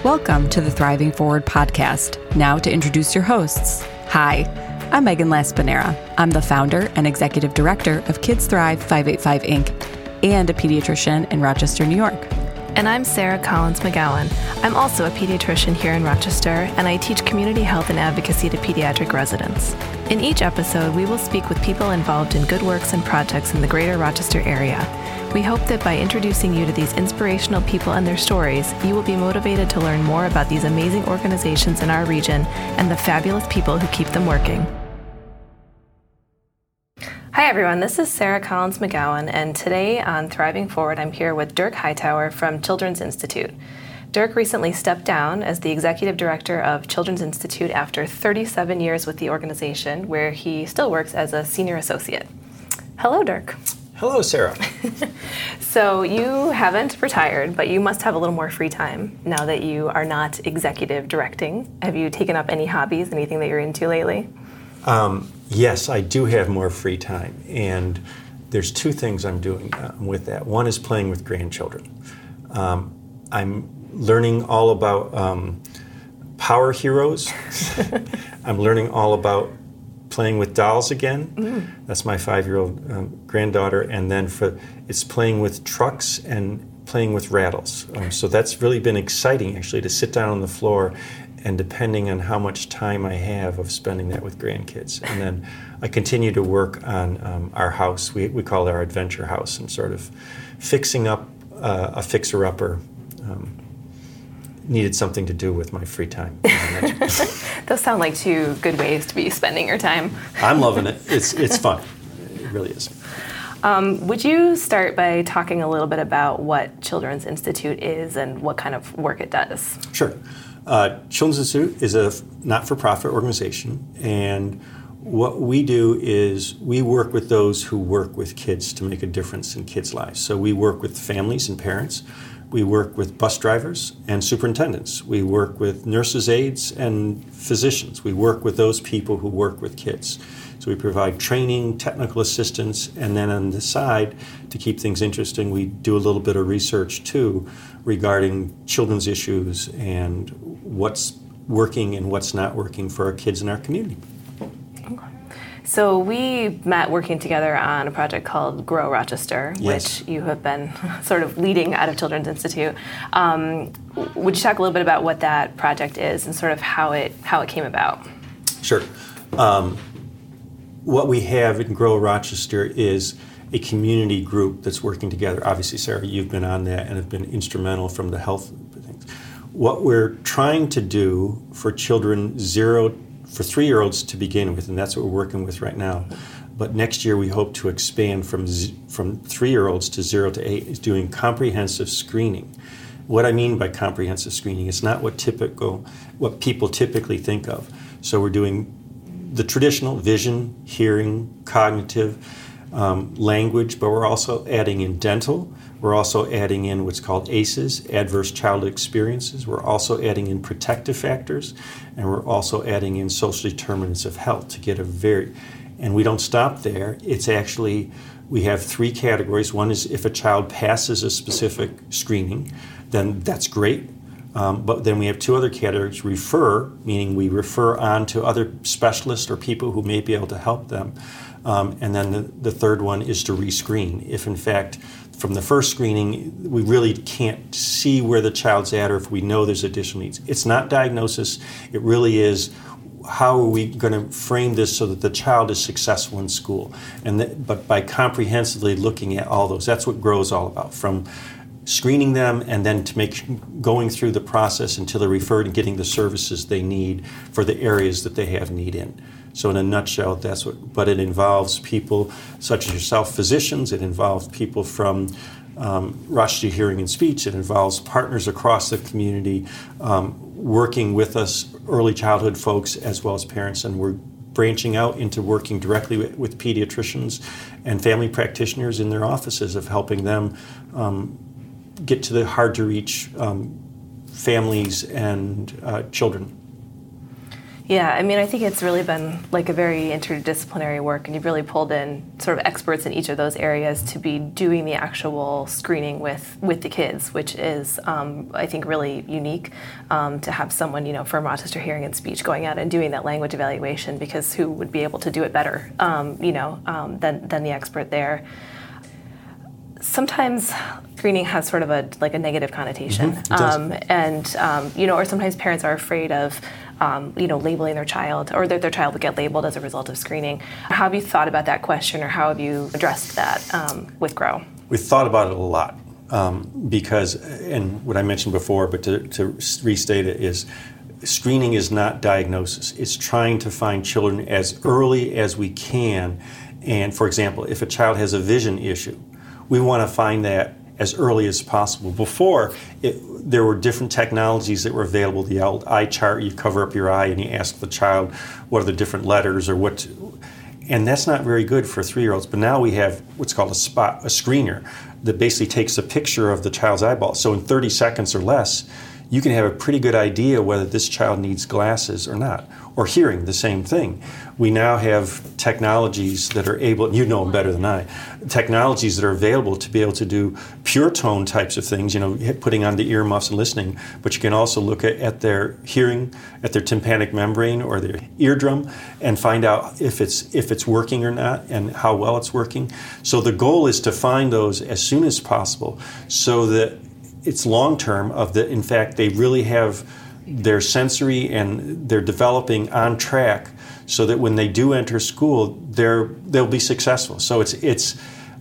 Welcome to the Thriving Forward podcast. Now to introduce your hosts. Hi, I'm Megan Laspinera. I'm the founder and executive director of Kids Thrive 585 Inc. and a pediatrician in Rochester, New York. And I'm Sarah Collins McGowan. I'm also a pediatrician here in Rochester, and I teach community health and advocacy to pediatric residents. In each episode, we will speak with people involved in good works and projects in the greater Rochester area. We hope that by introducing you to these inspirational people and their stories, you will be motivated to learn more about these amazing organizations in our region and the fabulous people who keep them working. Hi everyone, this is Sarah Collins McGowan, and today on Thriving Forward, I'm here with Dirk Hightower from Children's Institute. Dirk recently stepped down as the executive director of Children's Institute after 37 years with the organization, where he still works as a senior associate. Hello, Dirk. Hello, Sarah. So you haven't retired, but you must have a little more free time now that you are not executive directing. Have you taken up any hobbies, anything that you're into lately? Yes, I do have more free time, and there's two things I'm doing with that. One is playing with grandchildren. I'm learning all about power heroes. I'm learning all about playing with dolls again. That's my 5-year-old granddaughter, and then it's playing with trucks and playing with rattles. So that's really been exciting, actually, to sit down on the floor, and depending on how much time I have of spending that with grandkids. And then I continue to work on our house. We call it our adventure house, and sort of fixing up a fixer-upper. Needed something to do with my free time. Those sound like two good ways to be spending your time. I'm loving it. It's fun. It really is. Would you start by talking a little bit about what Children's Institute is and what kind of work it does? Sure. Children's Institute is a not-for-profit organization, and what we do is we work with those who work with kids to make a difference in kids' lives. So we work with families and parents. We work with bus drivers and superintendents. We work with nurses' aides and physicians. We work with those people who work with kids. So we provide training, technical assistance, and then on the side, to keep things interesting, we do a little bit of research too regarding children's issues and what's working and what's not working for our kids in our community. So we met working together on a project called Grow Rochester, yes, which you have been sort of leading out of Children's Institute. Would you talk a little bit about what that project is and sort of how it came about? Sure. What we have in Grow Rochester is a community group that's working together. Obviously, Sarah, you've been on that and have been instrumental from the health things. What we're trying to do for children for 3-year-olds to begin with, and that's what we're working with right now. But next year we hope to expand from 3-year-olds to 0 to 8 is doing comprehensive screening. What I mean by comprehensive screening is not what people typically think of. So we're doing the traditional vision, hearing, cognitive, language, but we're also adding in dental. We're also adding in what's called ACEs, adverse childhood experiences. We're also adding in protective factors, and we're also adding in social determinants of health to get and we don't stop there. It's actually, we have 3 categories. One is if a child passes a specific screening, then that's great. But then we have 2 other categories: refer, meaning we refer on to other specialists or people who may be able to help them. And then the third one is to rescreen. If in fact, from the first screening, we really can't see where the child's at, or if we know there's additional needs. It's not diagnosis. It really is, how are we going to frame this so that the child is successful in school? But by comprehensively looking at all those, that's what Grow is all about. From screening them and then going through the process until they're referred and getting the services they need for the areas that they have need in. So in a nutshell, but it involves people such as yourself, physicians. It involves people from Rochester Hearing and Speech. It involves partners across the community working with us, early childhood folks as well as parents, and we're branching out into working directly with pediatricians and family practitioners in their offices, of helping them get to the hard-to-reach families and children. Yeah, I mean, I think it's really been like a very interdisciplinary work, and you've really pulled in sort of experts in each of those areas to be doing the actual screening with the kids, which is, I think, really unique to have someone, from Rochester Hearing and Speech going out and doing that language evaluation, because who would be able to do it better, than the expert there. Sometimes screening has sort of a negative connotation, or sometimes parents are afraid of, labeling their child, or that their child would get labeled as a result of screening. How have you thought about that question, or how have you addressed that with GROW? We've thought about it a lot because, and what I mentioned before, but to restate it, is screening is not diagnosis. It's trying to find children as early as we can. And for example, if a child has a vision issue, we want to find that as early as possible. Before, there were different technologies that were available. The old eye chart, you cover up your eye and you ask the child what are the different letters or what, and that's not very good for 3-year-olds. But now we have what's called a screener that basically takes a picture of the child's eyeball. So in 30 seconds or less, you can have a pretty good idea whether this child needs glasses or not, or hearing, the same thing. We now have technologies that are able, you know them better than I, technologies that are available to be able to do pure tone types of things, putting on the earmuffs and listening, but you can also look at their hearing, at their tympanic membrane or their eardrum, and find out if it's working or not and how well it's working. So the goal is to find those as soon as possible so that it's long-term in fact, they really have their sensory and they're developing on track so that when they do enter school, they'll be successful. So it's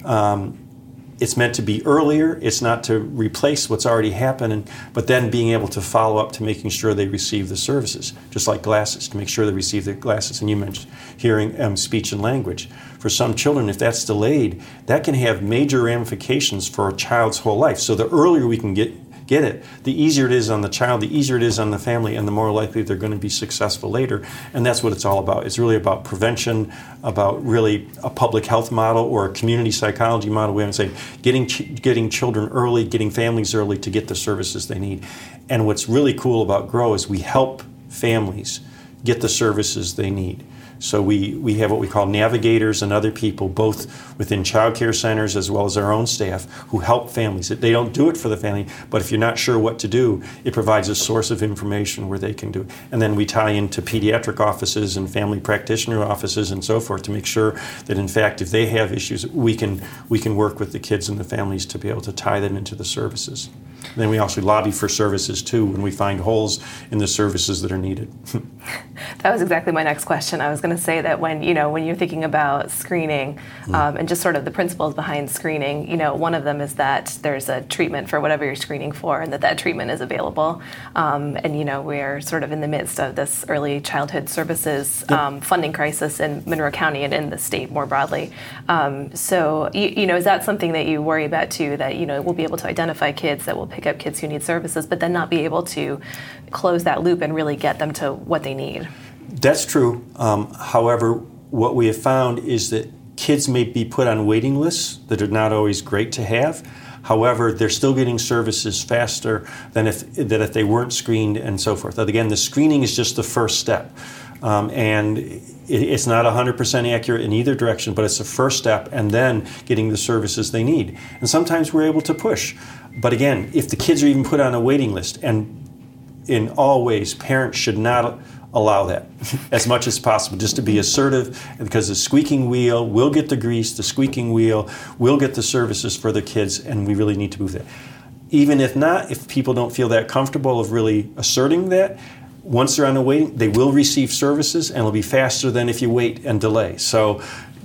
meant to be earlier. It's not to replace what's already happened, but then being able to follow up to making sure they receive the services, just like glasses, to make sure they receive the glasses. And you mentioned hearing, speech, and language. For some children, if that's delayed, that can have major ramifications for a child's whole life. So the earlier we can get it, the easier it is on the child, the easier it is on the family, and the more likely they're going to be successful later. And that's what it's all about. It's really about prevention, about really a public health model or a community psychology model. We have to say getting children early, getting families early to get the services they need. And what's really cool about GROW is we help families get the services they need. So we have what we call navigators and other people, both within child care centers as well as our own staff, who help families. They don't do it for the family, but if you're not sure what to do, it provides a source of information where they can do it. And then we tie into pediatric offices and family practitioner offices and so forth to make sure that, in fact, if they have issues, we can work with the kids and the families to be able to tie them into the services. Then we also lobby for services, too, when we find holes in the services that are needed. That was exactly my next question. I was going to say that when you're thinking about screening and just sort of the principles behind screening, one of them is that there's a treatment for whatever you're screening for and that treatment is available. And we're sort of in the midst of this early childhood services funding crisis in Monroe County and in the state more broadly. So, is that something that you worry about, too, that, we'll be able to identify kids that will pick up kids who need services, but then not be able to close that loop and really get them to what they need? That's true. However, what we have found is that kids may be put on waiting lists that are not always great to have. However, they're still getting services faster than if they weren't screened and so forth. But again, the screening is just the first step. And it's not 100% accurate in either direction, but it's the first step, and then getting the services they need. And sometimes we're able to push. But again, if the kids are even put on a waiting list, and in all ways, parents should not allow that as much as possible, just to be assertive, because the squeaking wheel will get the grease, the squeaking wheel will get the services for the kids, and we really need to move that. Even if not, if people don't feel that comfortable of really asserting that, once they're on the waiting, they will receive services, and it'll be faster than if you wait and delay. So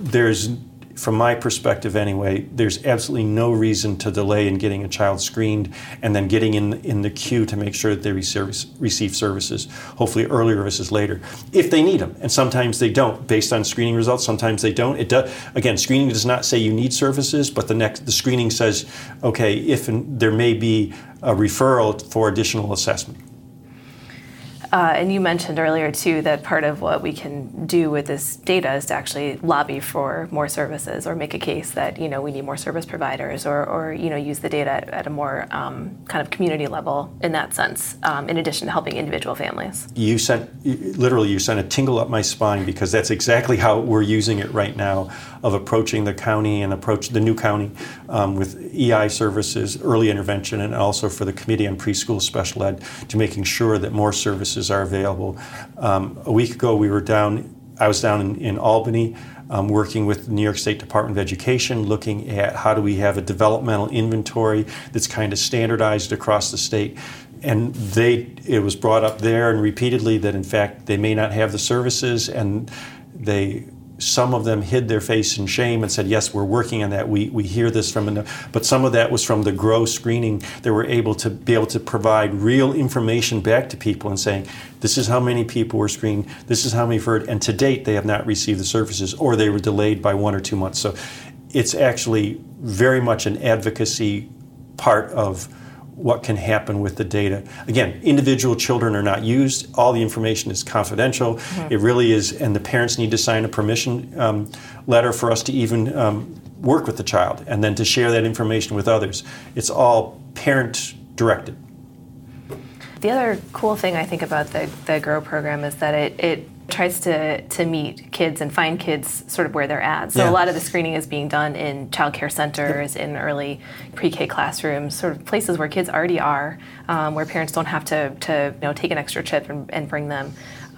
from my perspective anyway, there's absolutely no reason to delay in getting a child screened and then getting in the queue to make sure that they receive services, hopefully earlier versus later, if they need them. And sometimes they don't, based on screening results. Sometimes they don't. Again, screening does not say you need services, but the screening says, okay, there may be a referral for additional assessment. And you mentioned earlier, too, that part of what we can do with this data is to actually lobby for more services or make a case that, we need more service providers or use the data at a more kind of community level in that sense, in addition to helping individual families. You sent a tingle up my spine, because that's exactly how we're using it right now, of approaching the county and the new county with EI services, early intervention, and also for the Committee on Preschool Special Ed, to making sure that more services are available. A week ago, I was down in Albany, working with the New York State Department of Education, looking at how do we have a developmental inventory that's kind of standardized across the state. And it was brought up there and repeatedly that, in fact, they may not have the services, and some of them hid their face in shame and said, yes, we're working on that. We hear this but some of that was from the GROW screening. They were able to provide real information back to people and saying, this is how many people were screened, this is how many heard, and to date they have not received the services, or they were delayed by 1 or 2 months. So it's actually very much an advocacy part of what can happen with the data. Again, individual children are not used. All the information is confidential. Mm-hmm. It really is, and the parents need to sign a permission letter for us to even work with the child, and then to share that information with others. It's all parent-directed. The other cool thing I think about the GROW program is that it tries to meet kids and find kids sort of where they're at. So a lot of the screening is being done in child care centers, in early pre-K classrooms, sort of places where kids already are, where parents don't have to take an extra trip and bring them.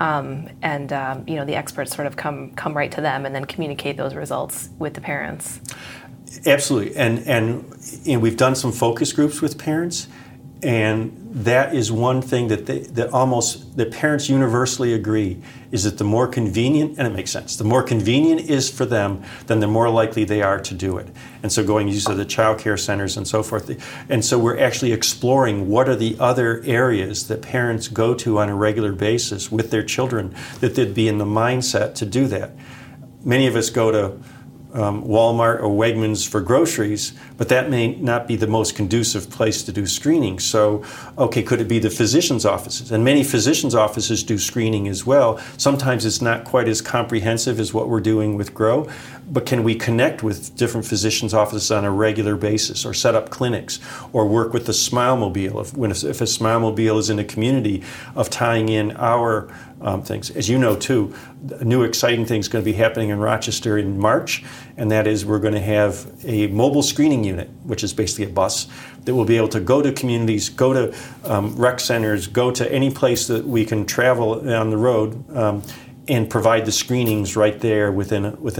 The experts sort of come right to them and then communicate those results with the parents. Absolutely, and we've done some focus groups with parents. And that is one thing that parents universally agree, is that the more convenient, and it makes sense, the more convenient is for them, then the more likely they are to do it. And so going to the child care centers and so forth. And so we're actually exploring what are the other areas that parents go to on a regular basis with their children that they'd be in the mindset to do that. Many of us go to Walmart or Wegmans for groceries, but that may not be the most conducive place to do screening. So, could it be the physician's offices? And many physician's offices do screening as well. Sometimes it's not quite as comprehensive as what we're doing with GROW, but can we connect with different physician's offices on a regular basis, or set up clinics, or work with the Smile-Mobile, if a Smile-Mobile is in a community, of tying in our things. As you know, too, a new exciting thing is going to be happening in Rochester in March, and that is we're going to have a mobile screening unit, which is basically a bus, that will be able to go to communities, go to rec centers, go to any place that we can travel on the road, and provide the screenings right there with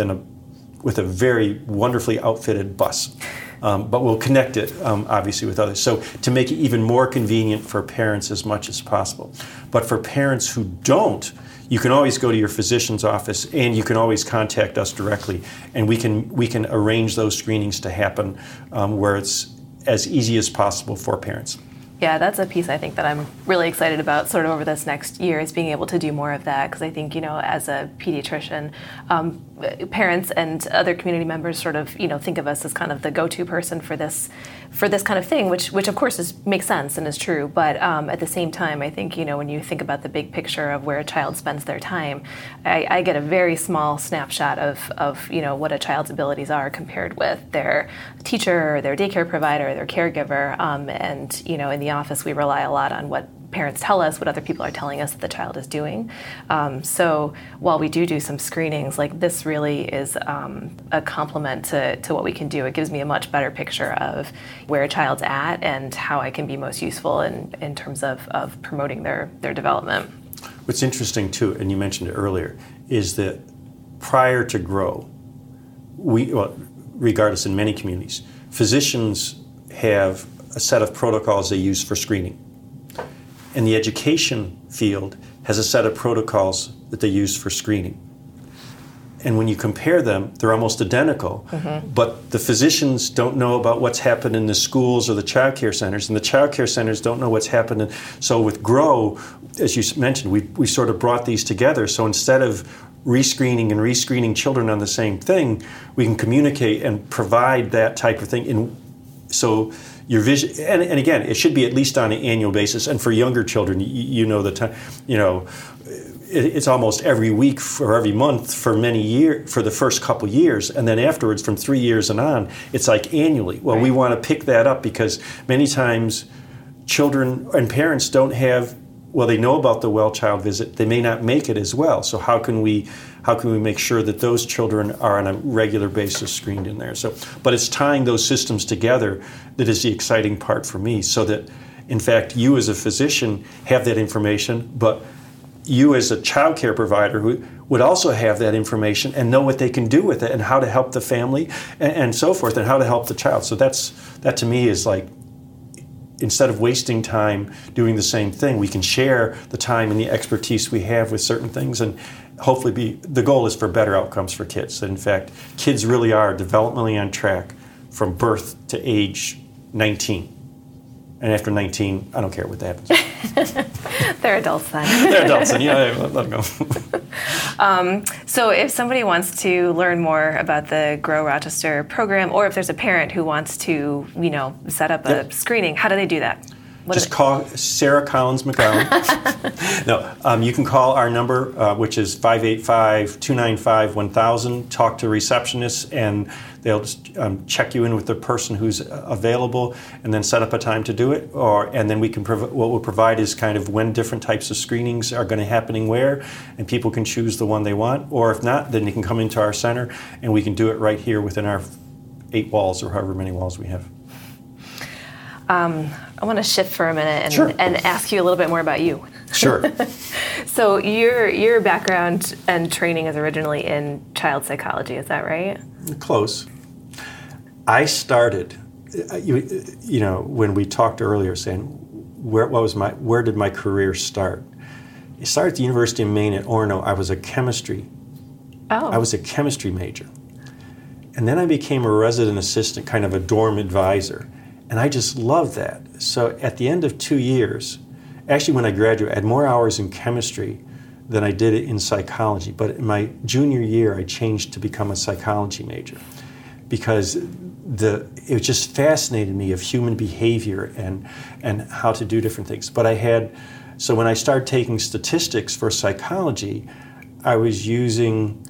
a very wonderfully outfitted bus. But we'll connect it, obviously, with others. So to make it even more convenient for parents as much as possible. But for parents who don't, you can always go to your physician's office, and you can always contact us directly, and we can arrange those screenings to happen where it's as easy as possible for parents. Yeah, that's a piece I think that I'm really excited about sort of over this next year, is being able to do more of that, because I think, as a pediatrician, parents and other community members sort of, think of us as kind of the go-to person for this kind of thing, which of course makes sense and is true. But at the same time, I think, when you think about the big picture of where a child spends their time, I get a very small snapshot of what a child's abilities are compared with their teacher, their daycare provider, their caregiver, and, in the office we rely a lot on what parents tell us, what other people are telling us that the child is doing. So while we do some screenings, like this really is a complement to what we can do. It gives me a much better picture of where a child's at and how I can be most useful in terms of promoting their development. What's interesting too, and you mentioned it earlier, is that prior to GROW, regardless in many communities, physicians have a set of protocols they use for screening. And the education field has a set of protocols that they use for screening. And when you compare them, they're almost identical, but the physicians don't know about what's happened in the schools or the child care centers, and the child care centers don't know what's happened. So with GROW, as you mentioned, we sort of brought these together. So instead of rescreening children on the same thing, we can communicate and provide that type of thing. So your vision, and again, it should be at least on an annual basis. And for younger children, you know the time, it's almost every week or every month for many years, for the first couple years, and then afterwards, from 3 years and on, it's like annually. Well, we want to pick that up because many times children and parents don't have. Well, they know about the well child visit. They may not make it as well. So how can we make sure that those children are on a regular basis screened in there? So, but it's tying those systems together that is the exciting part for me. So that, in fact, you as a physician have that information, but you as a child care provider who would also have that information and know what they can do with it and how to help the family and so forth, and how to help the child. So that to me is like, instead of wasting time doing the same thing, we can share the time and the expertise we have with certain things, and hopefully the goal is for better outcomes for kids. That in fact, kids really are developmentally on track from birth to age 19. And after 19, I don't care what happens. They're adults then. They're adults then, let them go. So if somebody wants to learn more about the Grow Rochester program, or if there's a parent who wants to, set up a screening, how do they do that? Just call Sarah Collins McGowan. No, you can call our number, which is 585-295-1000. Talk to receptionists, and they'll just check you in with the person who's available, and then set up a time to do it. And then we can what we'll provide is kind of when different types of screenings are going to happening where, and people can choose the one they want. Or if not, then they can come into our center, and we can do it right here within our 8 walls or however many walls we have. I want to shift for a minute and ask you a little bit more about you. Sure. So your background and training is originally in child psychology, is that right? Close. I started, when we talked earlier, saying where did my career start? It started at the University of Maine at Orono. I was a chemistry major. And then I became a resident assistant, kind of a dorm advisor. And I just loved that. So at the end of 2 years, actually when I graduated, I had more hours in chemistry than I did in psychology. But in my junior year, I changed to become a psychology major because it just fascinated me of human behavior and how to do different things. But so when I started taking statistics for psychology, I was using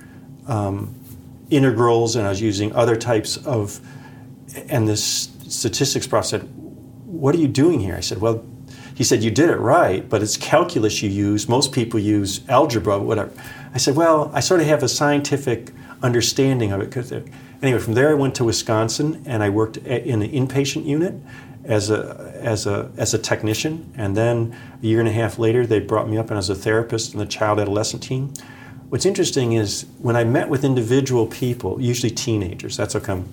integrals, and I was using other types of, and this statistics prof said, "What are you doing here?" I said, "Well," he said, "you did it right, but it's calculus you use. Most people use algebra, whatever." I said, "Well, I sort of have a scientific understanding of it." Anyway, from there I went to Wisconsin, and I worked in an inpatient unit as a technician. And then a year and a half later, they brought me up and as a therapist in the child adolescent team. What's interesting is when I met with individual people, usually teenagers, that's how come,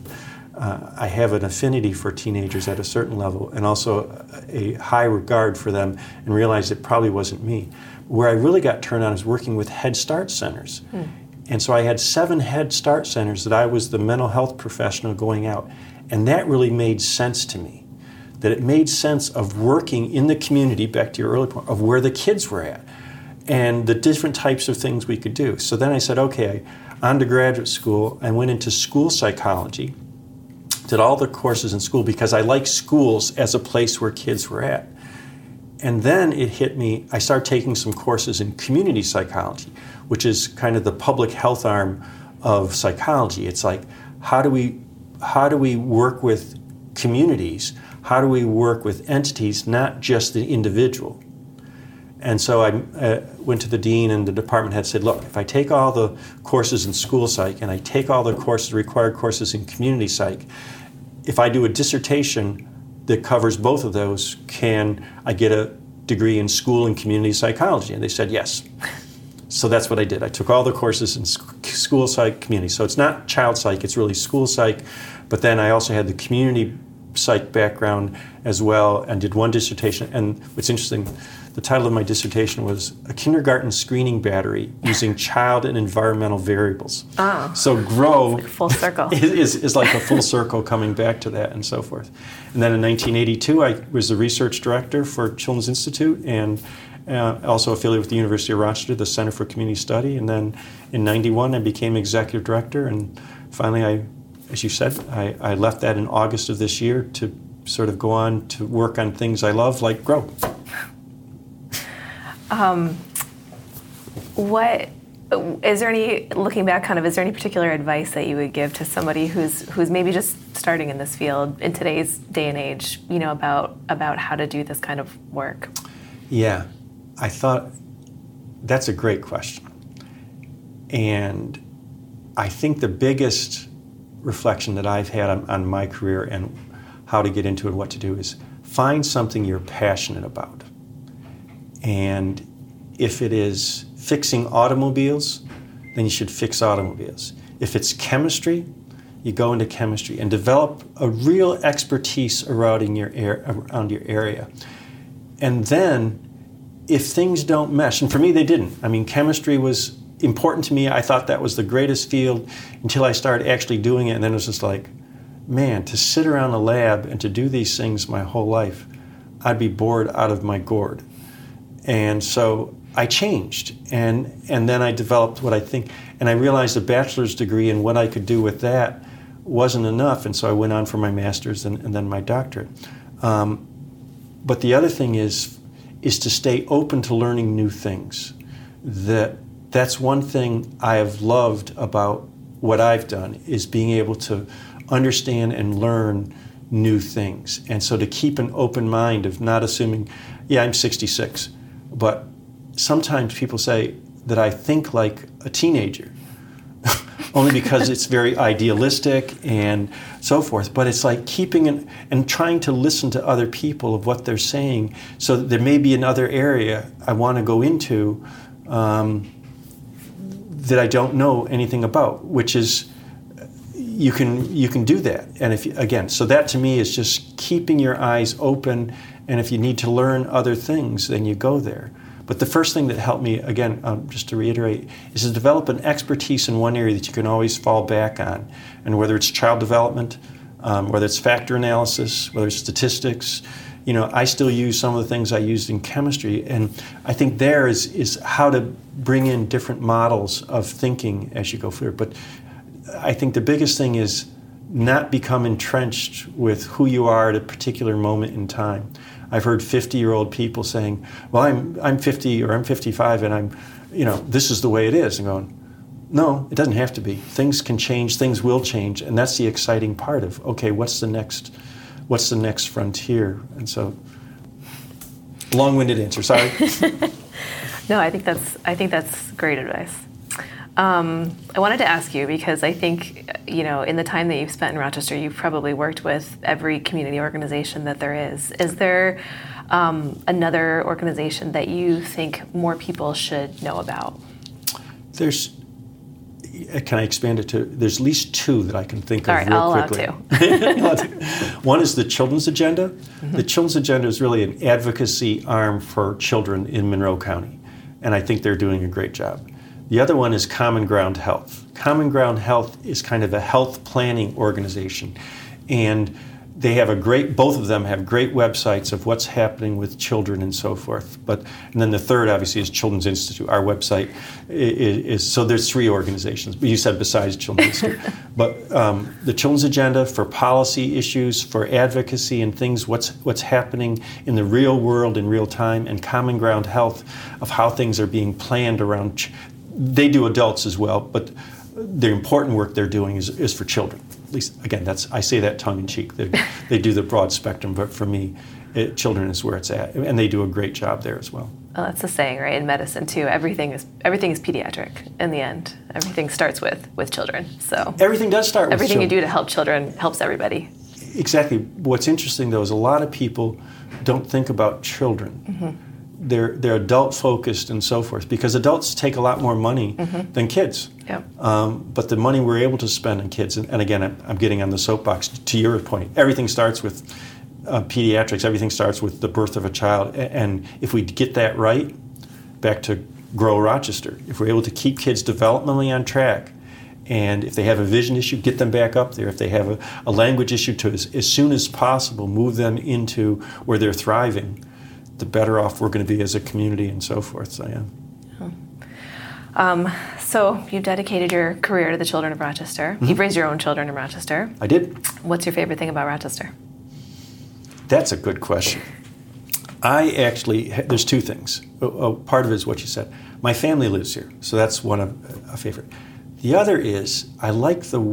I have an affinity for teenagers at a certain level, and also a high regard for them, and realized it probably wasn't me. Where I really got turned on is working with Head Start centers. And so I had 7 Head Start centers that I was the mental health professional going out. And that really made sense to me. That it made sense of working in the community, back to your early point, of where the kids were at, and the different types of things we could do. So then I said, okay, on to graduate school. I went into school psychology, did all the courses in school because I like schools as a place where kids were at. And then it hit me, I started taking some courses in community psychology, which is kind of the public health arm of psychology. It's like, how do we work with communities? How do we work with entities, not just the individual? And so I went to the dean, and the department head said, look, if I take all the courses in school psych and I take all the required courses in community psych, if I do a dissertation that covers both of those, can I get a degree in school and community psychology? And they said yes. So that's what I did. I took all the courses in school psych, community. So it's not child psych, it's really school psych. But then I also had the community psych background as well, and did one dissertation. And what's interesting, the title of my dissertation was A Kindergarten Screening Battery Using Child and Environmental Variables. Oh. So GROW like full circle. is like a full circle coming back to that and so forth. And then in 1982, I was the research director for Children's Institute, and also affiliated with the University of Rochester, the Center for Community Study. And then in 91, I became executive director, and finally as you said, I left that in August of this year to sort of go on to work on things I love, like grow. What is there any, looking back, is there any particular advice that you would give to somebody who's maybe just starting in this field in today's day and age, about how to do this kind of work? Yeah, I thought that's a great question. And I think the biggest reflection that I've had on my career and how to get into it and what to do is find something you're passionate about. And if it is fixing automobiles, then you should fix automobiles. If it's chemistry, you go into chemistry and develop a real expertise around your area. And then, if things don't mesh, and for me they didn't. I mean, chemistry was important to me. I thought that was the greatest field until I started actually doing it, and then it was just like, man, to sit around a lab and to do these things my whole life, I'd be bored out of my gourd. And so I changed, and then I developed what I think, and I realized a bachelor's degree and what I could do with that wasn't enough, and so I went on for my master's and then my doctorate. But the other thing is to stay open to learning new things. That's one thing I have loved about what I've done, is being able to understand and learn new things. And so to keep an open mind of not assuming, yeah, I'm 66, but sometimes people say that I think like a teenager, only because it's very idealistic and so forth. But it's like keeping and trying to listen to other people of what they're saying, so that there may be another area I want to go into that I don't know anything about, which is you can do that. And so that to me is just keeping your eyes open, and if you need to learn other things, then you go there. But the first thing that helped me, again, just to reiterate, is to develop an expertise in one area that you can always fall back on. And whether it's child development, whether it's factor analysis, whether it's statistics, I still use some of the things I used in chemistry. And I think there is how to bring in different models of thinking as you go forward. But I think the biggest thing is not become entrenched with who you are at a particular moment in time. I've heard 50-year-old people saying, well, I'm 50 or I'm 55 and this is the way it is. And going, no, it doesn't have to be. Things can change, things will change, and that's the exciting part of, okay, what's the next frontier? And so, long-winded answer, sorry. No, I think that's great advice. I wanted to ask you, because I think, in the time that you've spent in Rochester, you've probably worked with every community organization that there is. Is there another organization that you think more people should know about? Can I expand it to, there's at least two that I can think of real quickly. All right, I'll allow two. One is the Children's Agenda. Mm-hmm. The Children's Agenda is really an advocacy arm for children in Monroe County, and I think they're doing a great job. The other one is Common Ground Health. Common Ground Health is kind of a health planning organization, and they have both of them have great websites of what's happening with children and so forth. And then the third, obviously, is Children's Institute. Our website is so there's three organizations. But you said besides Children's Institute, but the Children's Agenda for policy issues, for advocacy and things, what's happening in the real world in real time, and Common Ground Health of how things are being planned around. They do adults as well, but the important work they're doing is for children. At least, again, I say that tongue-in-cheek. They do the broad spectrum, but for me, children is where it's at, and they do a great job there as well. Well, that's the saying, right? In medicine too, everything is pediatric. In the end, everything starts with children. So everything does start with everything children. you do to help children helps everybody. Exactly. What's interesting though is a lot of people don't think about children. Mm-hmm. They're adult focused and so forth, because adults take a lot more money than kids. Yep. But the money we're able to spend on kids, and again, I'm getting on the soapbox to your point, everything starts with pediatrics, everything starts with the birth of a child. And if we get that right, back to Grow Rochester, if we're able to keep kids developmentally on track, and if they have a vision issue, get them back up there. If they have a language issue, to as soon as possible, move them into where they're thriving, the better off we're going to be as a community and so forth. So, yeah. So you've dedicated your career to the children of Rochester. Mm-hmm. You've raised your own children in Rochester. I did. What's your favorite thing about Rochester? That's a good question. There's two things. Part of it is what you said. My family lives here, so that's one of a favorite. The other is I like the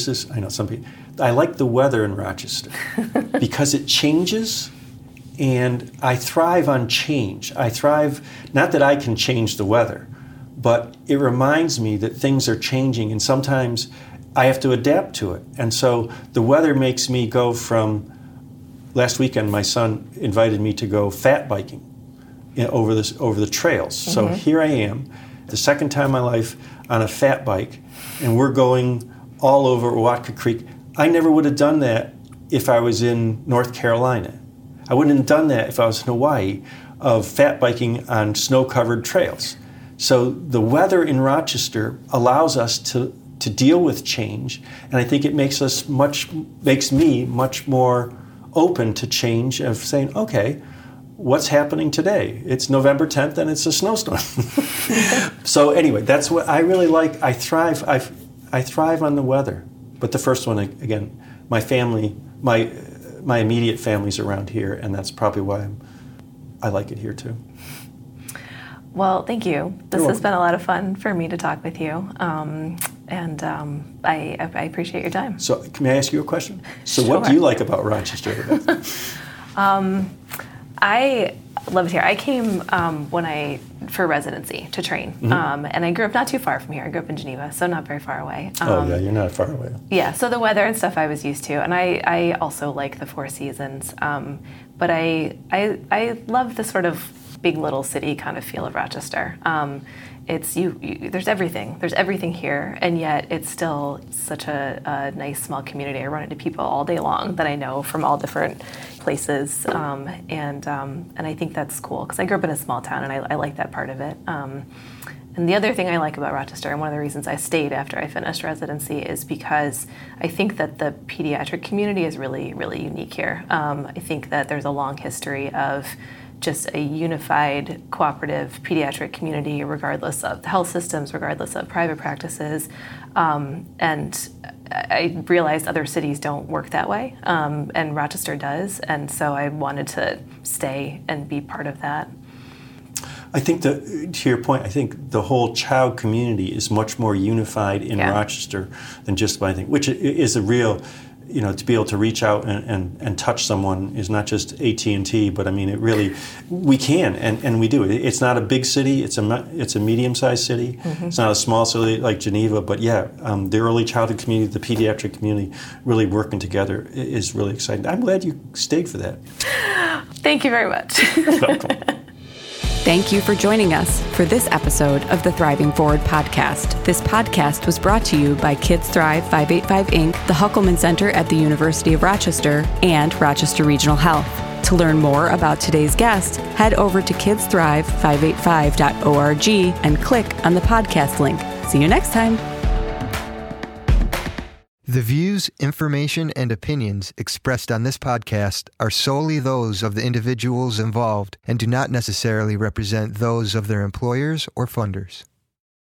weather in Rochester because it changes, and I thrive on change. I thrive, not that I can change the weather, but it reminds me that things are changing, and sometimes I have to adapt to it. And so the weather makes me go from, last weekend my son invited me to go fat biking over the trails. Mm-hmm. So here I am, the second time in my life on a fat bike, and we're going all over Watka Creek. I never would have done that if I was in North Carolina. I wouldn't have done that if I was in Hawaii, of fat biking on snow-covered trails. So the weather in Rochester allows us to deal with change, and I think it makes me much more open to change, of saying, okay, what's happening today? It's November 10th and it's a snowstorm. So anyway, that's what I really like. I thrive on the weather. But the first one, again, my family, my immediate family's around here, and that's probably why I like it here too. Well, thank you. This has been a lot of fun for me to talk with you. And I appreciate your time. So can I ask you a question? So Sure. What do you like about Rochester? I love it here. I came for residency to train. Mm-hmm. And I grew up not too far from here. I grew up in Geneva, so not very far away. Yeah, you're not far away. Yeah, so the weather and stuff I was used to. And I also like the Four Seasons. But I love the sort of big little city kind of feel of Rochester. It's there's everything. There's everything here, and yet it's still such a nice small community. I run into people all day long that I know from all different places, and I think that's cool because I grew up in a small town, and I like that part of it. And the other thing I like about Rochester, and one of the reasons I stayed after I finished residency, is because I think that the pediatric community is really, really unique here. I think that there's a long history of just a unified, cooperative pediatric community, regardless of the health systems, regardless of private practices. And I realized other cities don't work that way, and Rochester does. And so I wanted to stay and be part of that. I think to your point, I think the whole child community is much more unified in Rochester than just by anything, which is a real, to be able to reach out and touch someone is not just AT&T, but I mean, it really, we can, and we do. It's not a big city, it's a medium-sized city. Mm-hmm. It's not a small city like Geneva, but the early childhood community, the pediatric community, really working together is really exciting. I'm glad you stayed for that. Thank you very much. Welcome. Thank you for joining us for this episode of the Thriving Forward podcast. This podcast was brought to you by Kids Thrive 585 Inc., the Huckelman Center at the University of Rochester, and Rochester Regional Health. To learn more about today's guest, head over to kidsthrive585.org and click on the podcast link. See you next time. The views, information, and opinions expressed on this podcast are solely those of the individuals involved and do not necessarily represent those of their employers or funders.